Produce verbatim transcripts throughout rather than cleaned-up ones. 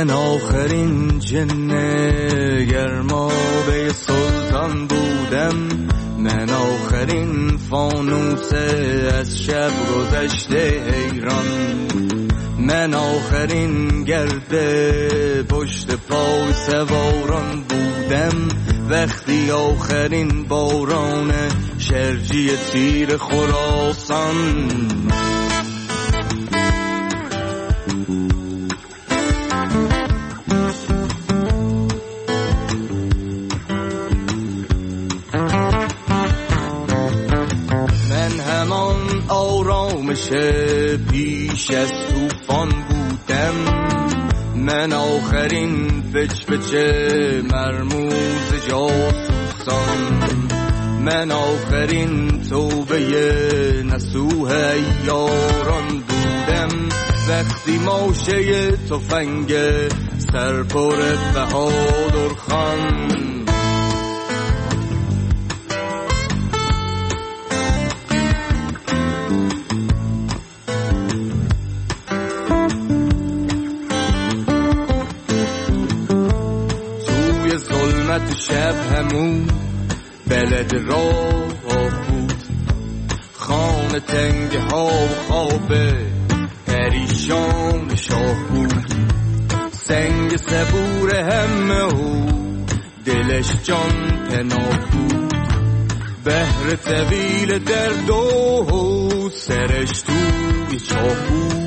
من آخرین جن گرمابه سلطان بودم، من آخرین فانوسه از شب گذشته حیران، من آخرین گرده پشت پای سواران بودم، وقتی آخرین باران شرجی تیر خراسان. من همان آرامش پیش از طوفان بودم، من آخرین پچ پچ مرموز جاسوسان، من آخرین توبه نصوح یاران بودم، وقتی ماشه تفنگ سرپر بهادر خان. شب همون بلد راه بود، خانه تنگ ها و خواب پریشان شاه بود، سنگ صبور همه و دلش جان پناه بود، بحر طویل درد و سرش توی چاه بود.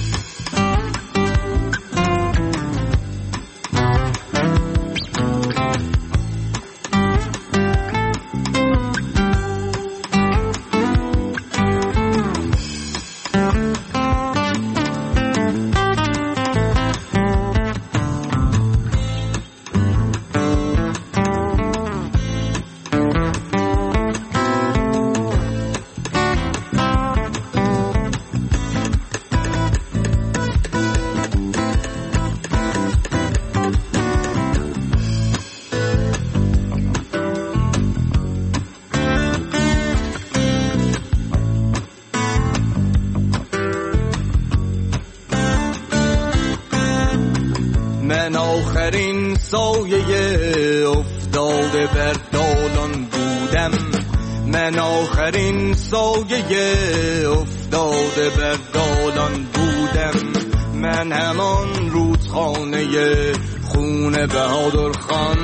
من آخرین سایه افتاده بر دالان بودم، من آخرین سایه افتاده بر دالان بودم، من همان رودخانه خون بهادر خان.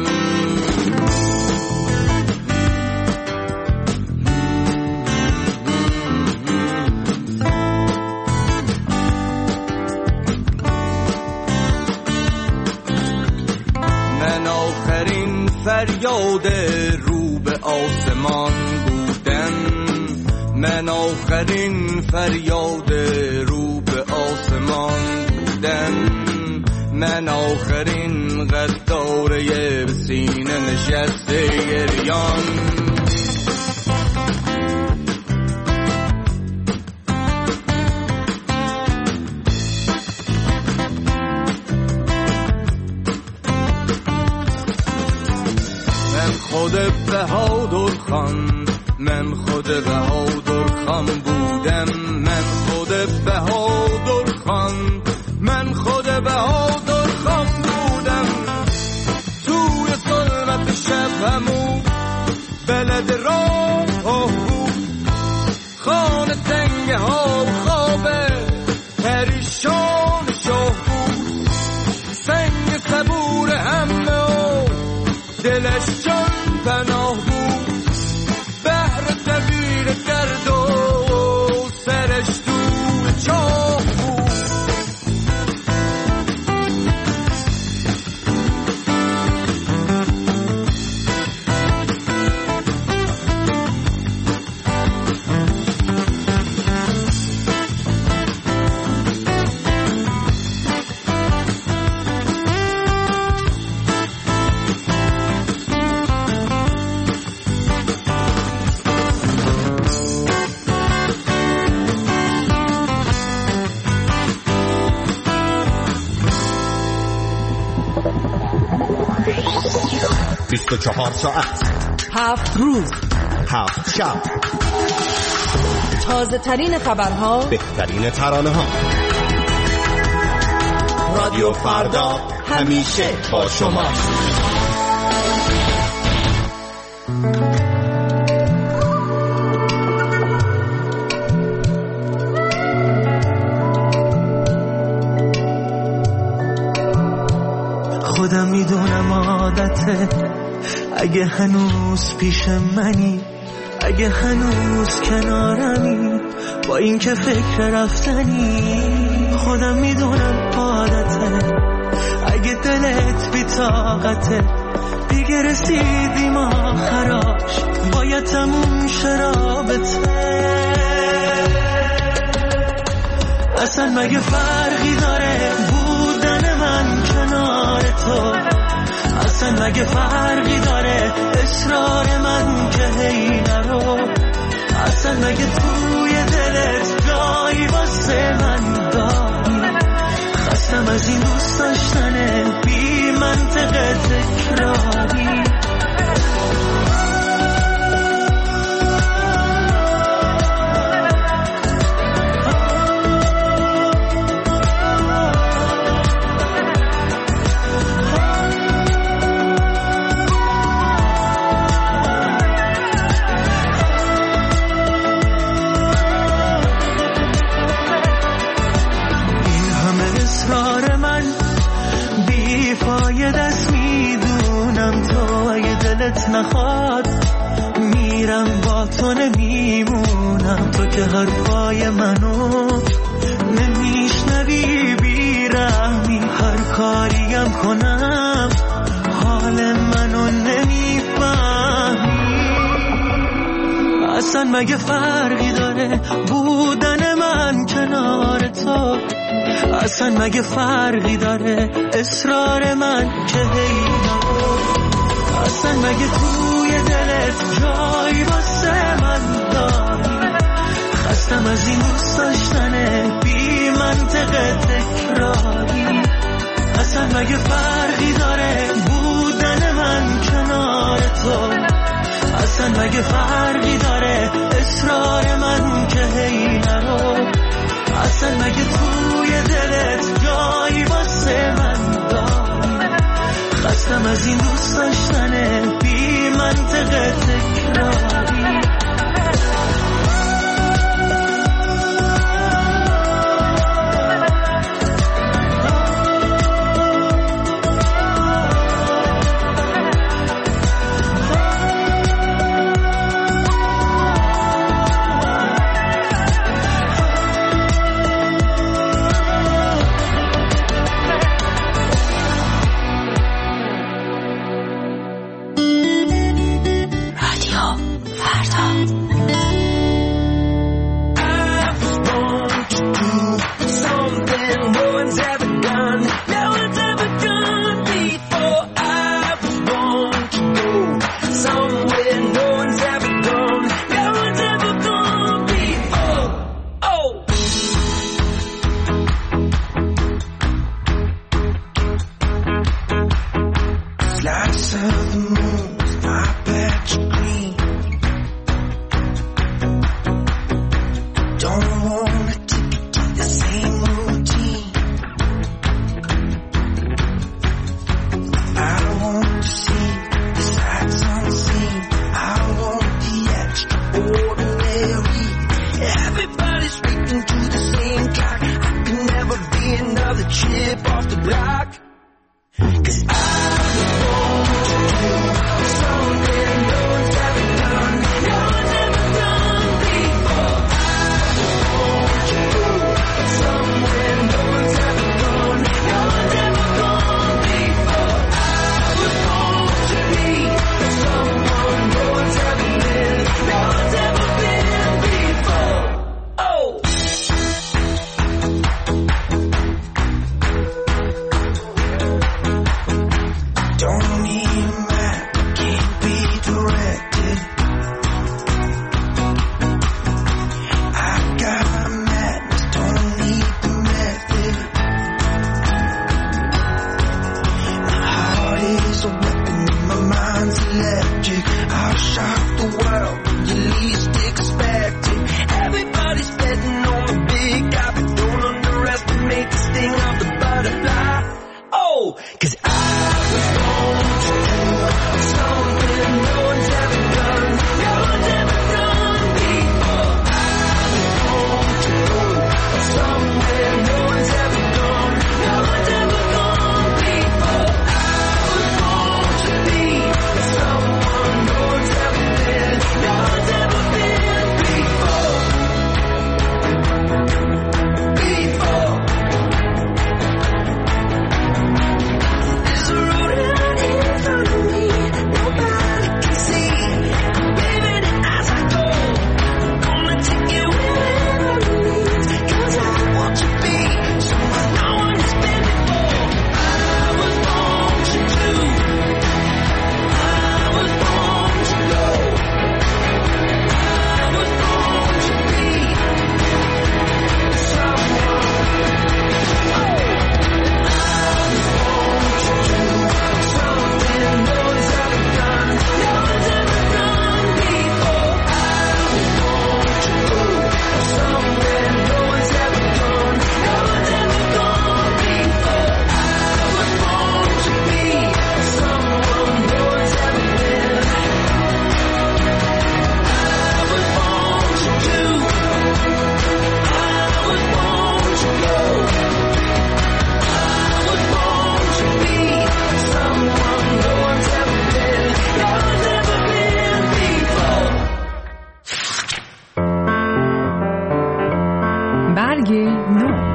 فریاد رو به آسمان بودن، من آخرین فریاد رو به آسمان بودن، من آخرین غداره به سینه نشسته گریان. خود بهادر خان، من خود بهادر خان بودم، من خود بهادر خان، من خود بهادر خان بودم، توی ظلمت شب همون بلد راه بود، خانه تنگ ها و خواب پریشان شاه بود، سنگ صبور همه و دلش جان پناه بود، بحر طویل درد و سرش تو چاه بود. بیست و چهار ساعت، هفت روز، هفت شب، تازه ترین خبرها، بهترین ترانه ها، رادیو فردا همیشه با شما. خودم میدونم عادته، اگه هنوز پیش منی، اگه هنوز کنارمی، با این که فکر رفتنی. خودم میدونم عادته، اگه دلت بی طاقته، دیگه رسیدیم آخراش، باید تموم شه رابطه. اصلا مگه فرقی داره بودن من کنار تو؟ اصلا مگه فرقی داره اصرار من که هی نرو؟ اصلا مگه توی دلت جایی واسه من داری؟ خستم از این دوست داشتن بی منطق تکراری. نخواد میرم با تو نمیمونم، تو که حرفای منو نمیشنوی بیرحمی، هر کاریم کنم حال منو نمیفهمی. اصلا مگه فرقی داره بودن من کنار تو؟ اصلا مگه فرقی داره اصرار من که هی نرو؟ اصلا مگه توی دلت جایی واسه من داری؟ خستم از این دوست داشتن بی منطق تکراری. اصلا مگه فرقی داره بودن من کنار تو؟ اصلا مگه فرقی داره اصرار من که هی نرو؟ اصلا مگه توی دلت جایی واسه من داری؟ خستم از این دوست داشتن بی منطق تکراری. برگ نو.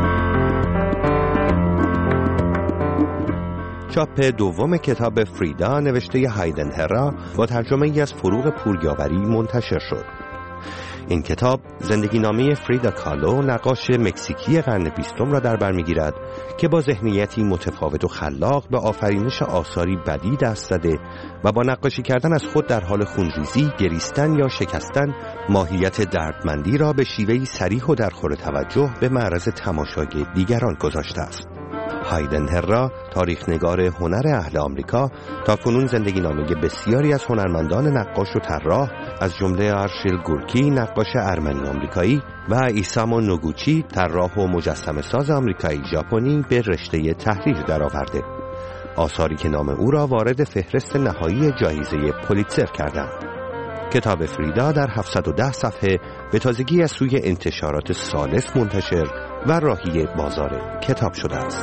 چاپ دوم کتاب فریدا نوشته هایدن هرا با ترجمه ای از فروغ پوریابری منتشر شد. این کتاب زندگی نامه فریدا کالو، نقاش مکزیکی قرن بیستم را در بر می‌گیرد که با ذهنیتی متفاوت و خلاق به آفرینش آثاری بدی دست زده و با نقاشی کردن از خود در حال خونریزی، گریستن یا شکستن ماهیت دردمندی را به شیوهی صریح و درخور توجه به معرض تماشای دیگران گذاشته است. هایدن هرا، تاریخنگار هنر اهل آمریکا، تاکنون زندگی نامه بسیاری از هنرمندان نقاش و طراح از جمله آرشیل گورکی، نقاش ارمنی آمریکایی و ایسامو نوگوچی، طراح و مجسمه ساز آمریکایی ژاپنی به رشته تحریر درآورده. آثاری که نام او را وارد فهرست نهایی جایزه پولیتزر کردند. کتاب فریدا در هفتصد و ده صفحه به تازگی از سوی انتشارات ثالث منتشر و راهی بازار کتاب شده است.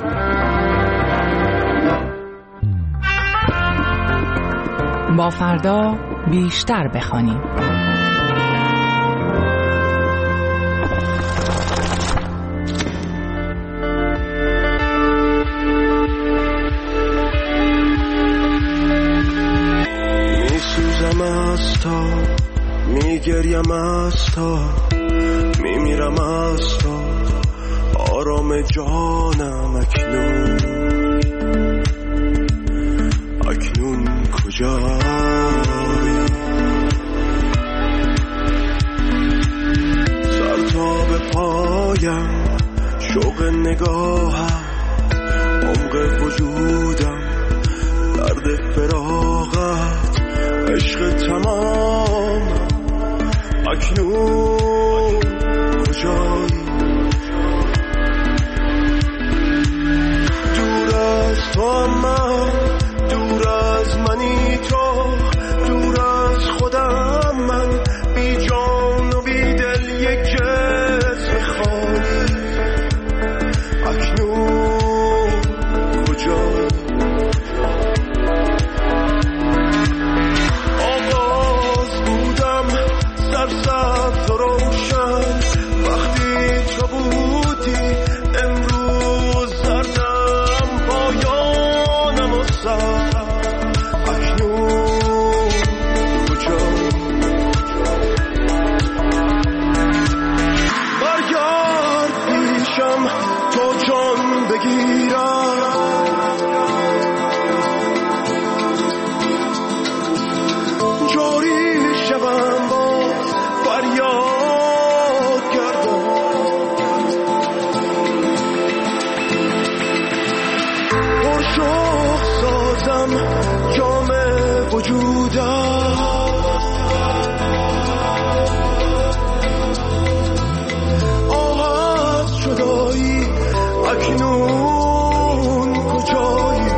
با فردا بیشتر بخوانیم. میسوزم از تا، میگریم از تا، میمیرم از تا، آرام جانم اکنون، اکنون کجایی؟ سر تا به پایم، شوق نگاهم، عمق وجودم، درد فراغت، عشق تمام، اکنون کجایی؟ دور از تو من، دور از منی تو، دور از خودم من، بی جان و بی دل یک جسم خالی، اکنون کجایی؟ آغاز بودم سرسبز و روشن، وقتی تو بودی، امروز زردم پایانم و سر، اکنون کجایی؟ برگرد پیشم تو جان بگیرم، جاری شوم باز فریاد گردم، پرشوق سازم جام وجودم، آه از جدایی، اکنون کجایی؟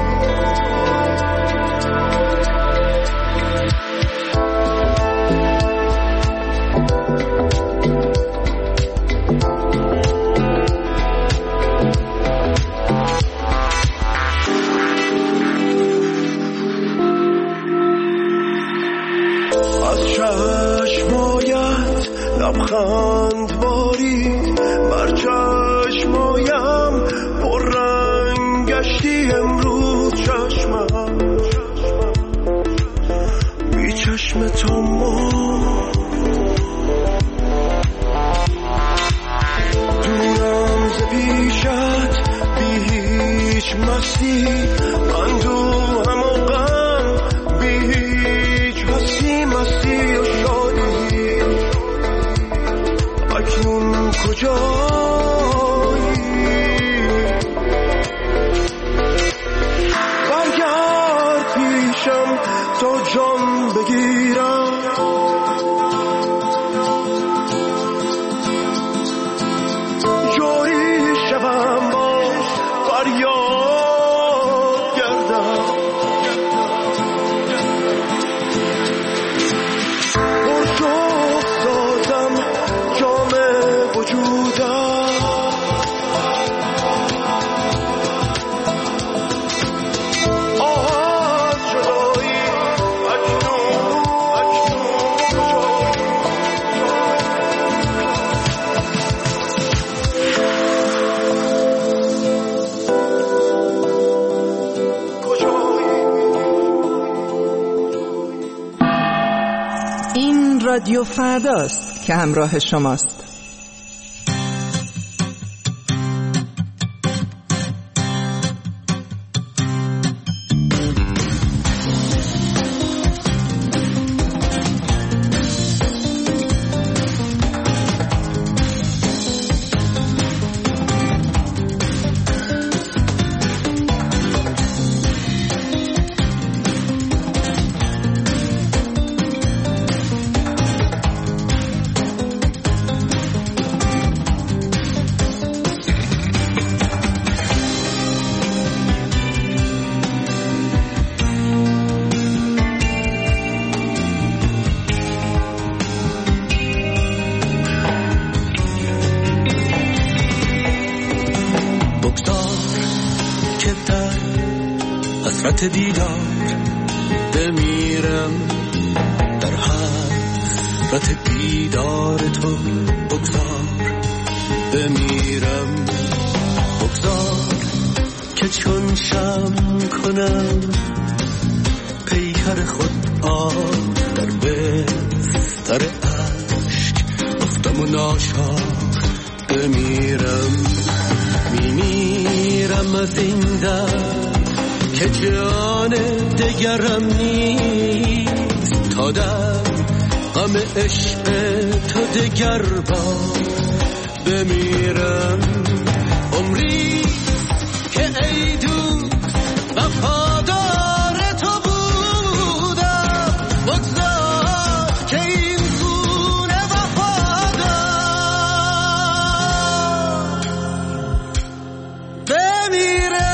از چشمایت لبخند بارید، بر چشمایم پر رنگ گشتی امروز چشمم، بی چشم تو ما دورم ز پیشت، بی هیچ مستی، من دورم و غم، بی هیچ هستی، مستی و شادی، اکنون کجایی؟ برگرد پیشم تا جان بگیرم، جاری شوم باز فریاد رادیو فرداست که همراه شماست. حسرت دیدار بمیرم، در حسرت دیدار تو بگذار بمیرم، بگذار که چون شم کنم پیکر خود آب در بستر عشق افتم و ناچار بمیرم، میمیرم از این درد که جان دگرم نیست، تا در غم عشق تو دگر بار بمیرم، عمری که ای دوست وفادار تو بودم، بگذار که این گونه وفادار بمیرم.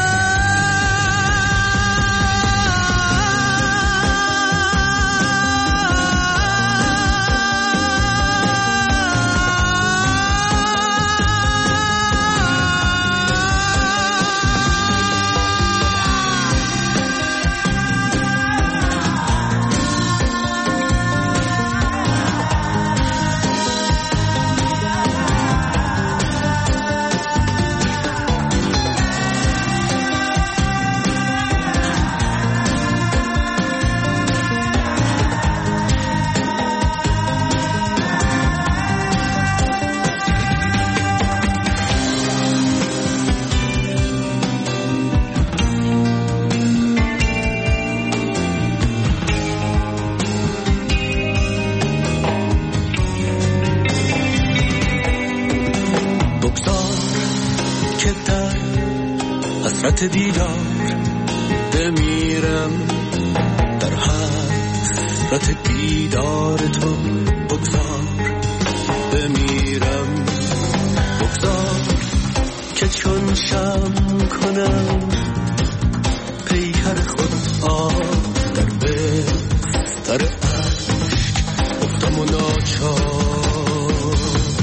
حسرت دیدار بمیرم، در حسرت دیدار تو بگذار بمیرم، بگذار که چون شم کنم پیکر خود آب در بستر عشق افتم و ناچار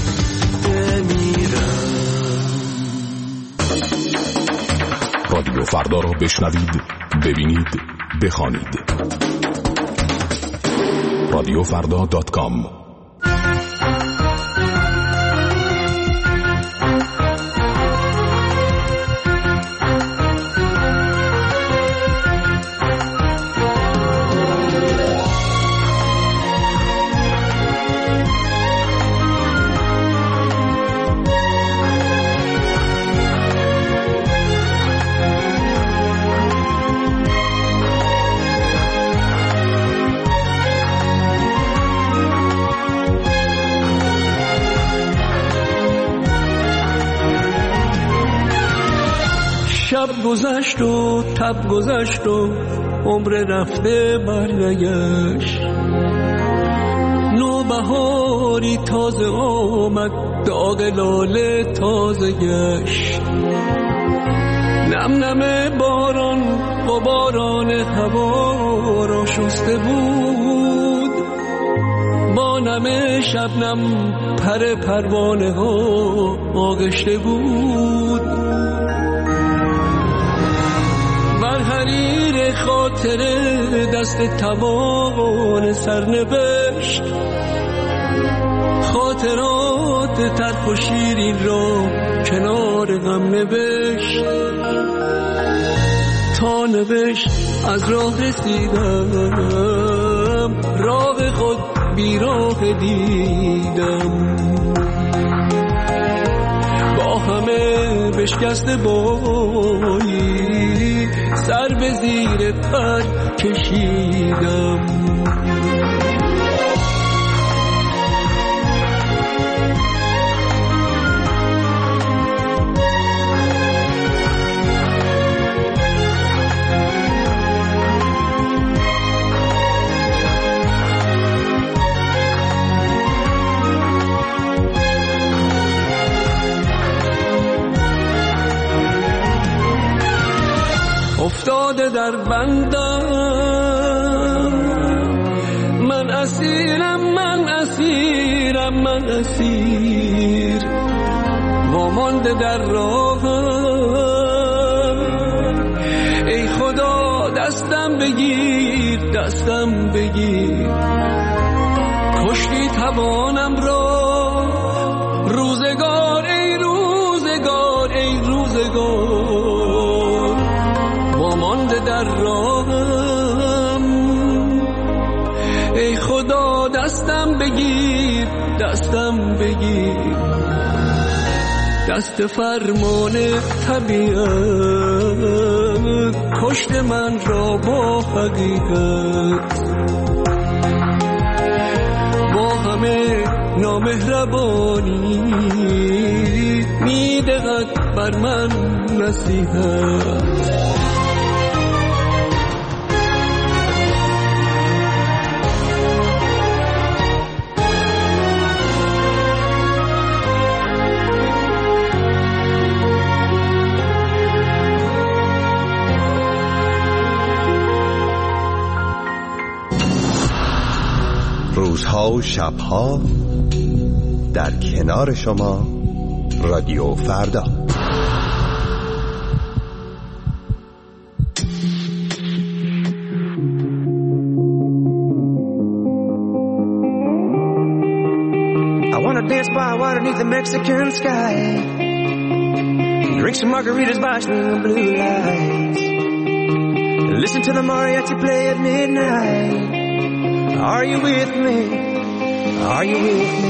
بمیرم. رادیو فردا را بشنوید، ببینید، بخوانید. رادیو فردا دات کام. شب گذشت و تب گذشت و عمر رفته برنگشت، نوبهاری تازه آمد، داغ لاله تازه گشت، نم نم باران و باران هوا را شسته بود، با نم شبنم پر پروانه ها آغشته بود، بر حریر خاطر دست توان سرنوشت، خاطرات تلخ و شیرین را کنار غم نوشت، تا نوشت از راه رسیدم، راه خود بیراه دیدم، با همه بشکسته بایی سر به زیر پر کشیدم. افتاده در بندم، من اسیرم، من اسیرم، من اسیر، وامانده در راهم. ای خدا دستم بگیر، دستم بگیر، کشتی توانم را، روزگار ای روزگار ای روزگار، وامانده در راهم. ای خدا دستم بگیر، دستم بگیر، دست فرمان طبیعت کشت من را با حقیقت، با همه نامهربانی میدهد بر من نصیحت. روزها و شبها در کنار شما رادیو فردا. I wanna dance by water beneath the Mexican sky, drink some margaritas by swinging blue lights, listen to the mariachi play at midnight. Are you with me? Are you with me?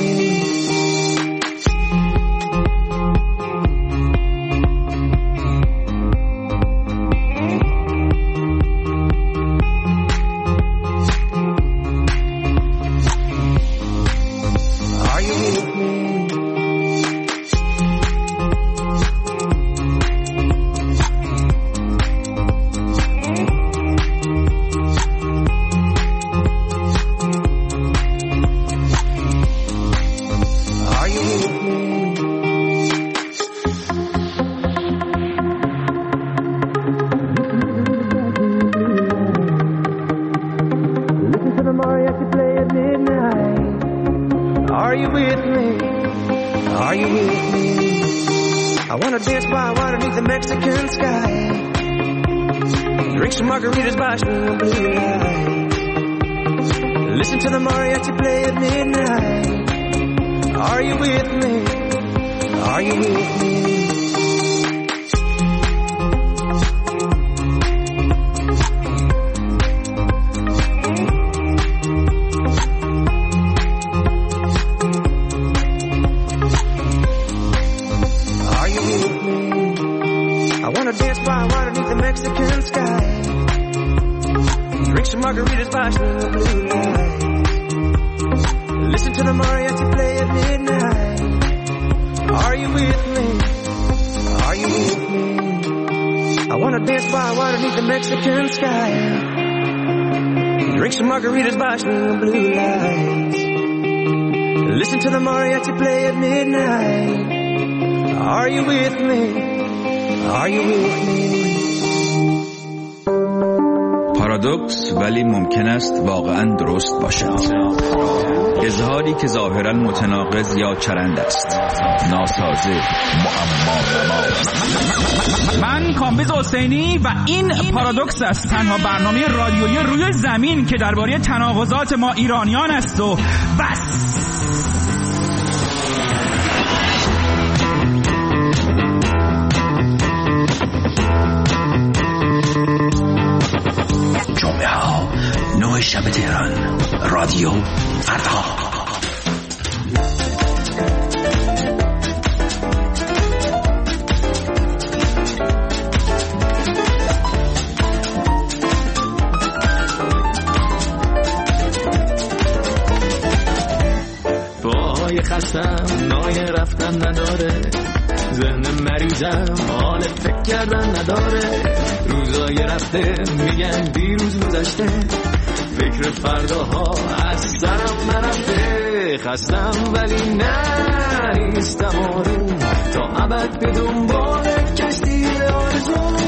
Are you with me? Margaritas by swinging blue lights, listen to the mariachi play at midnight. Are you with me? Are you with me? Are you with me? I wanna dance by water beneath the Mexican sky, drink some margaritas by swinging blue lights, listen to the mariachi play at midnight. Are you with me? Are you with me? I wanna dance by water beneath the Mexican sky, drink some margaritas by swinging blue lights, listen to the mariachi play at midnight. Are you with me? Are you with me? پارادوکس ولی ممکن است واقعا درست باشد. اظهاری که ظاهرا متناقض یا چرند است، ناسازه، معما. من کامبیز حسینی و این پارادوکس است، تنها برنامه رادیویی روی زمین که درباره تناقضات ما ایرانیان است و بس. شب تهران رادیو فردا. پای خستم نای رفتن نداره، ذهن مریضم حال فکر کردن نداره، روزای رفته میگن دیروز گذشته، فکر فرداها از سرم نرفته، خستم ولی نه نیستم آروم، تا ابد به دنبال کشتی آرزو.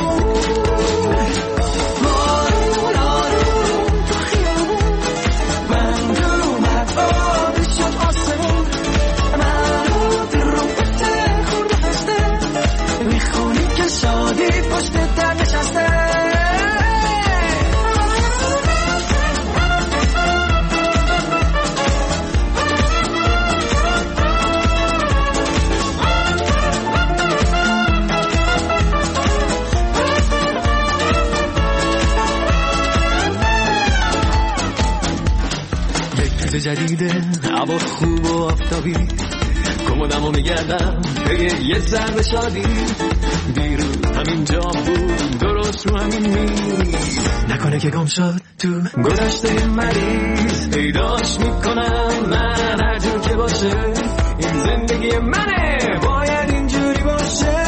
جدیده هوا خوب و آفتابی، کمدمو میگردم به یه ذره شادی، دیروز همین جا بود درست رو همین میز، نکنه که گم شد تو گذشته مریض، پیداش میکنم من هر جور که باشه، این زندگی منه باید اینجوری باشه.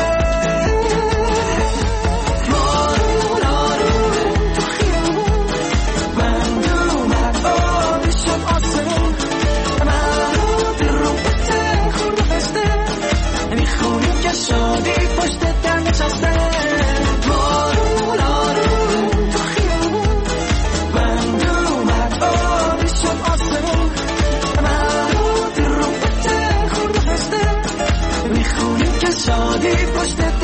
شادی پشت در نشسته، بارون آروم تو خیابون، بند اومد آبی شد آسمون، مرد رو بته خورد و خسته، میخونیم که شادی پشت